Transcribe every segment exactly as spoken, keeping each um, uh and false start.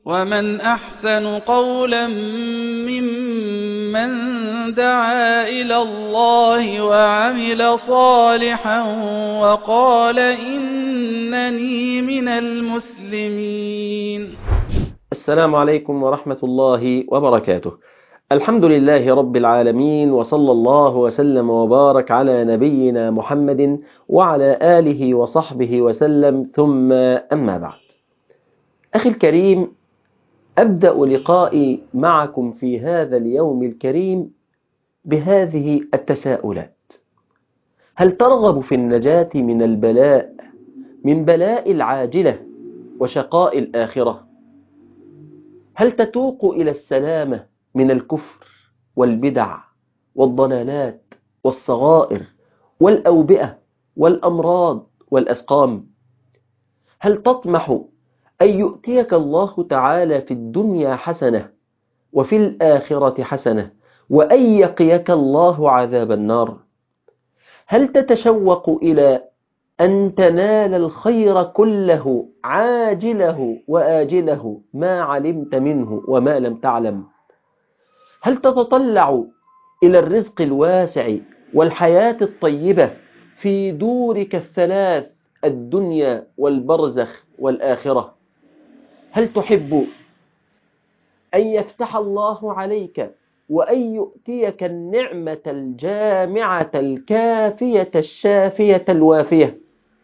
ومن أحسن قولا ممن دعا إلى الله وعمل صالحا وقال إنني من المسلمين. السلام عليكم ورحمة الله وبركاته. الحمد لله رب العالمين، وصلى الله وسلم وبارك على نبينا محمد وعلى آله وصحبه وسلم، ثم أما بعد. أخي الكريم، أبدأ لقائي معكم في هذا اليوم الكريم بهذه التساؤلات: هل ترغب في النجاة من البلاء، من بلاء العاجلة وشقاء الآخرة؟ هل تتوق إلى السلامة من الكفر والبدع والضلالات والصغائر والأوبئة والأمراض والأسقام؟ هل تطمح أن يؤتيك الله تعالى في الدنيا حسنة وفي الآخرة حسنة، وأن يقيك الله عذاب النار؟ هل تتشوق إلى أن تنال الخير كله عاجله وآجله، ما علمت منه وما لم تعلم؟ هل تتطلع إلى الرزق الواسع والحياة الطيبة في دورك الثلاث، الدنيا والبرزخ والآخرة؟ هل تحب أن يفتح الله عليك وأن يؤتيك النعمة الجامعة الكافية الشافية الوافية؟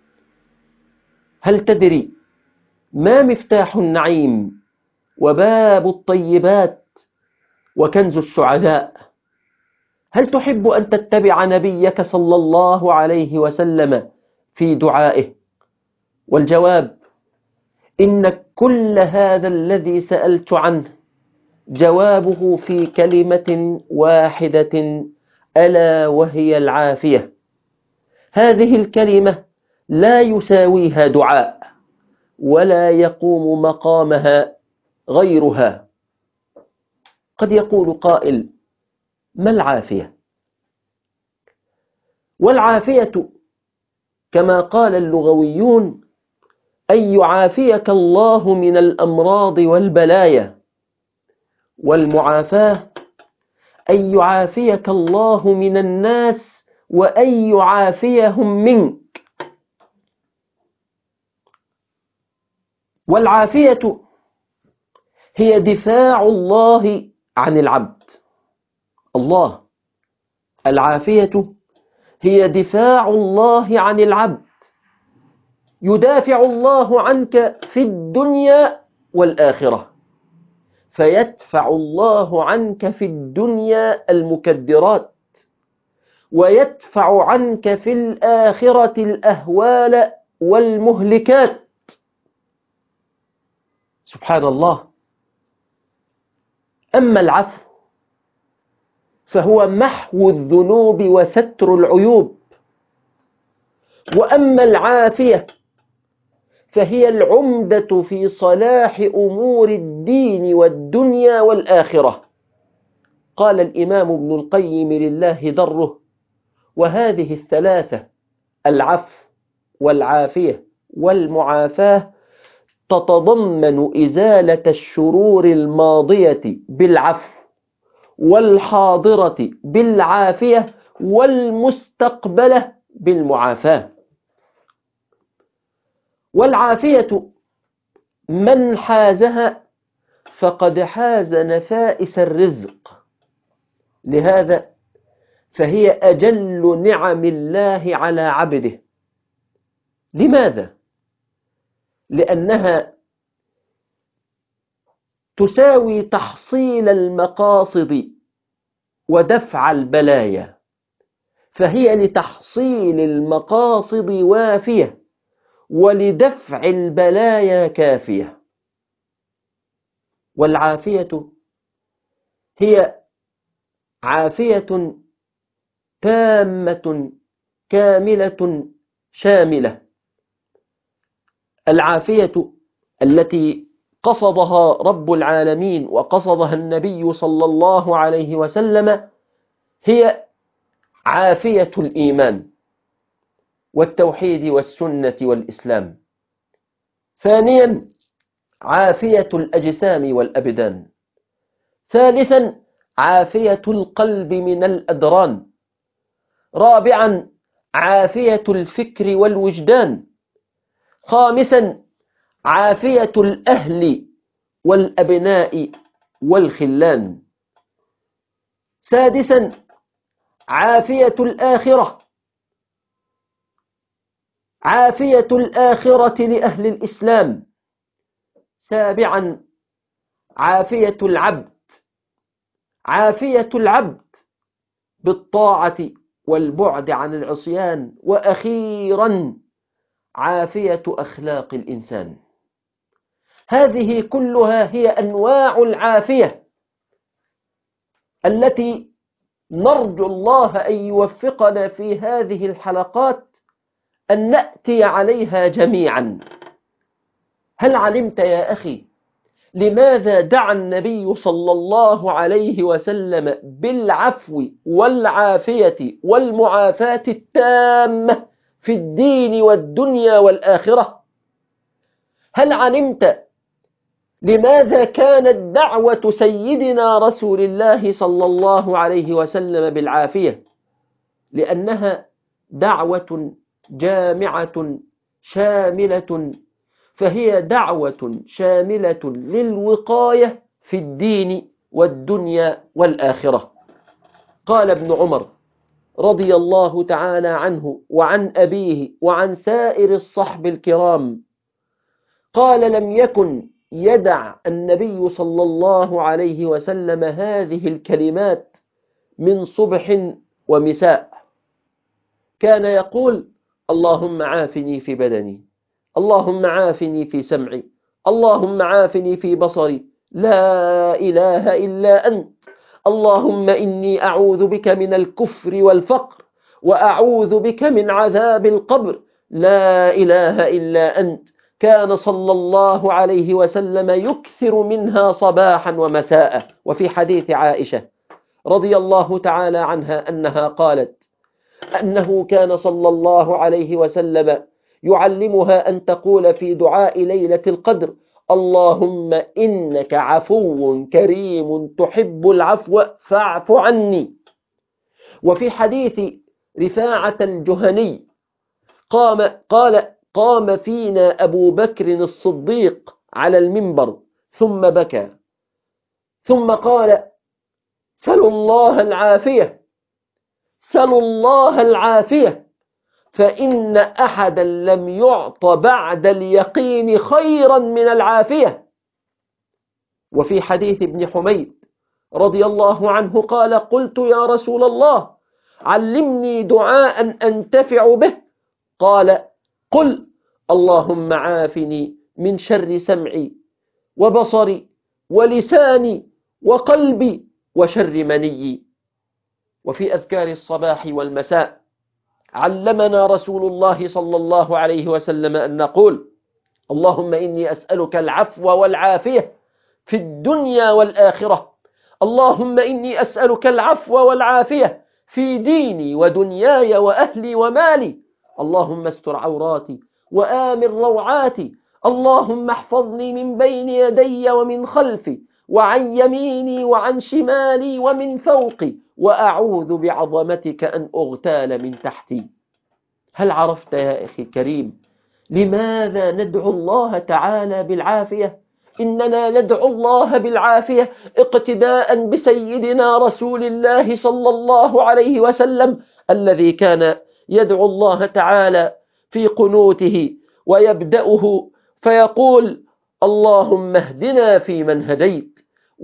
هل تدري ما مفتاح النعيم وباب الطيبات وكنز السعداء؟ هل تحب أن تتبع نبيك صلى الله عليه وسلم في دعائه؟ والجواب: إن كل هذا الذي سألت عنه جوابه في كلمة واحدة، ألا وهي العافية. هذه الكلمة لا يساويها دعاء ولا يقوم مقامها غيرها. قد يقول قائل: ما العافية؟ والعافية كما قال اللغويون أن يعافيك الله من الأمراض والبلايا، والمعافاة أن يعافيك الله من الناس وأن يعافيهم منك. والعافية هي دفاع الله عن العبد. الله، العافية هي دفاع الله عن العبد. يدافع الله عنك في الدنيا والآخرة، فيدفع الله عنك في الدنيا المكدرات، ويدفع عنك في الآخرة الأهوال والمهلكات. سبحان الله. أما العفو فهو محو الذنوب وستر العيوب، وأما العافية فهي العمدة في صلاح أمور الدين والدنيا والآخرة. قال الإمام ابن القيم لله دره: وهذه الثلاثة، العفو والعافية والمعافاة، تتضمن إزالة الشرور الماضية بالعفو، والحاضرة بالعافية، والمستقبلة بالمعافاة. والعافية من حازها فقد حاز نفائس الرزق، لهذا فهي أجل نعم الله على عبده. لماذا؟ لأنها تساوي تحصيل المقاصد ودفع البلايا، فهي لتحصيل المقاصد وافية ولدفع البلايا كافية. والعافية هي عافية تامة كاملة شاملة. العافية التي قصدها رب العالمين وقصدها النبي صلى الله عليه وسلم هي عافية الإيمان والتوحيد والسنة والإسلام. ثانيا، عافية الأجسام والأبدان. ثالثا عافية القلب من الأدران. رابعا عافية الفكر والوجدان. خامسا عافية الأهل والأبناء والخلان. سادسا عافية الآخرة، عافية الآخرة لأهل الإسلام. سابعا عافية العبد، عافية العبد بالطاعة والبعد عن العصيان. وأخيرا عافية أخلاق الإنسان. هذه كلها هي أنواع العافية التي نرجو الله أن يوفقنا في هذه الحلقات أن نأتي عليها جميعا. هل علمت يا أخي لماذا دعا النبي صلى الله عليه وسلم بالعفو والعافية والمعافاة التامة في الدين والدنيا والآخرة؟ هل علمت لماذا كانت دعوة سيدنا رسول الله صلى الله عليه وسلم بالعافية؟ لأنها دعوة جامعة شاملة، فهي دعوة شاملة للوقاية في الدين والدنيا والآخرة. قال ابن عمر رضي الله تعالى عنه وعن أبيه وعن سائر الصحب الكرام، قال: لم يكن يدع النبي صلى الله عليه وسلم هذه الكلمات من صبح ومساء. كان يقول: اللهم عافني في بدني، اللهم عافني في سمعي، اللهم عافني في بصري، لا إله إلا أنت، اللهم إني أعوذ بك من الكفر والفقر، وأعوذ بك من عذاب القبر، لا إله إلا أنت. كان صلى الله عليه وسلم يكثر منها صباحا ومساء. وفي حديث عائشة رضي الله تعالى عنها أنها قالت أنه كان صلى الله عليه وسلم يعلمها أن تقول في دعاء ليلة القدر: اللهم إنك عفو كريم تحب العفو فاعف عني. وفي حديث رفاعة الجهني قام قال قام فينا أبو بكر الصديق على المنبر ثم بكى، ثم قال: سلوا الله العافية، سلوا الله العافية، فإن أحدا لم يعط بعد اليقين خيرا من العافية. وفي حديث ابن حميد رضي الله عنه قال: قلت يا رسول الله علمني دعاء أنتفع به. قال: قل اللهم عافني من شر سمعي وبصري ولساني وقلبي وشر مني. وفي أذكار الصباح والمساء علمنا رسول الله صلى الله عليه وسلم أن نقول: اللهم إني أسألك العفو والعافية في الدنيا والآخرة، اللهم إني أسألك العفو والعافية في ديني ودنياي وأهلي ومالي، اللهم استر عوراتي وآمن روعاتي، اللهم احفظني من بين يدي ومن خلفي وعن يميني وعن شمالي ومن فوقي، وأعوذ بعظمتك أن أغتال من تحتي. هل عرفت يا أخي الكريم لماذا ندعو الله تعالى بالعافية؟ إننا ندعو الله بالعافية اقتداء بسيدنا رسول الله صلى الله عليه وسلم، الذي كان يدعو الله تعالى في قنوته ويبدأه فيقول: اللهم اهدنا فيمن هديت،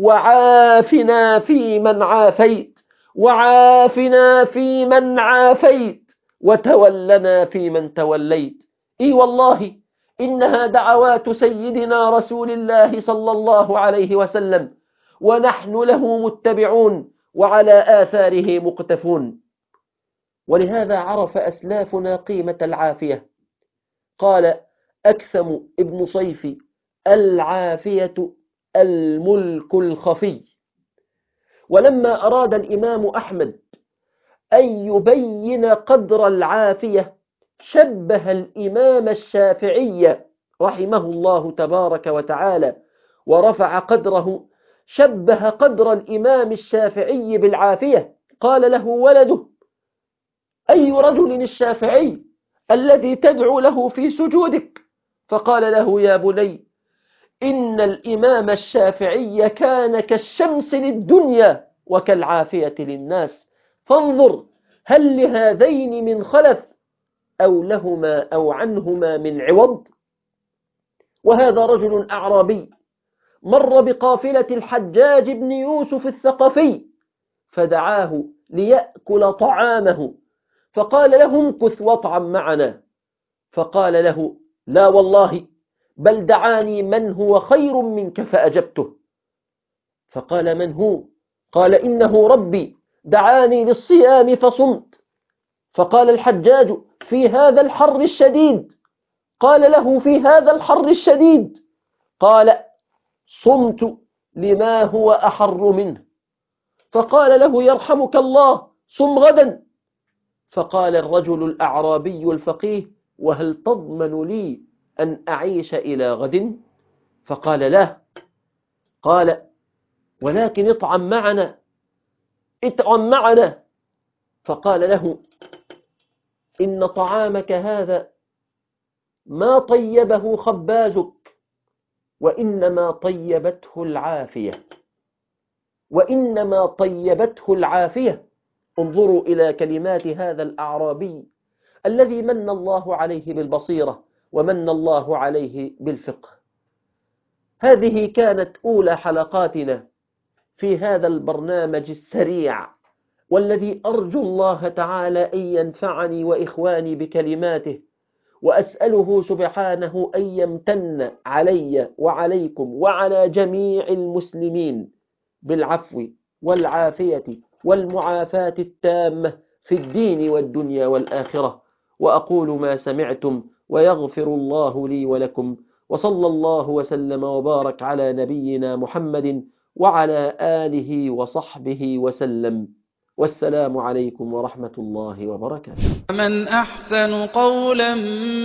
وعافنا فيمن عافيت، وعافنا فيمن عافيت، وتولنا فيمن توليت. إي والله إنها دعوات سيدنا رسول الله صلى الله عليه وسلم، ونحن له متبعون وعلى آثاره مقتفون. ولهذا عرف أسلافنا قيمة العافية. قال أكثم ابن صيفي: العافية الملك الخفي. ولما أراد الإمام أحمد أن يبين قدر العافية شبه الإمام الشافعي رحمه الله تبارك وتعالى ورفع قدره شبه قدر الإمام الشافعي بالعافية. قال له ولده: أي رجل الشافعي الذي تدعو له في سجودك؟ فقال له: يا بني، إن الإمام الشافعي كان كالشمس للدنيا وكالعافية للناس، فانظر هل لهذين من خلف أو لهما أو عنهما من عوض. وهذا رجل أعرابي مر بقافلة الحجاج بن يوسف الثقفي فدعاه ليأكل طعامه، فقال له: امكث واطعم معنا. فقال له: لا والله، بل دعاني من هو خير منك فأجبته. فقال: من هو؟ قال: إنه ربي دعاني للصيام فصمت. فقال الحجاج: في هذا الحر الشديد؟ قال له: في هذا الحر الشديد. قال: صمت لما هو أحر منه. فقال له: يرحمك الله، صم غدا. فقال الرجل الأعرابي الفقيه: وهل تضمن لي أن أعيش إلى غد؟ فقال: لا. قال: ولكن اطعم معنا، اطعم معنا. فقال له: إن طعامك هذا ما طيبه خبازك، وإنما طيبته العافية، وإنما طيبته العافية. انظروا إلى كلمات هذا الأعرابي الذي من الله عليه بالبصيرة ومن الله عليه بالفقه. هذه كانت أولى حلقاتنا في هذا البرنامج السريع، والذي أرجو الله تعالى أن ينفعني وإخواني بكلماته، وأسأله سبحانه أن يمتن علي وعليكم وعلى جميع المسلمين بالعفو والعافية والمعافاة التامة في الدين والدنيا والآخرة. وأقول ما سمعتم، ويغفر الله لي ولكم، وصلى الله وسلم وبارك على نبينا محمد وعلى آله وصحبه وسلم. والسلام عليكم ورحمة الله وبركاته. من أحسن قولا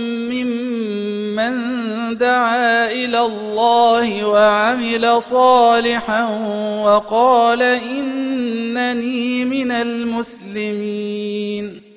ممن دعا إلى الله وعمل صالحا وقال إنني من المسلمين.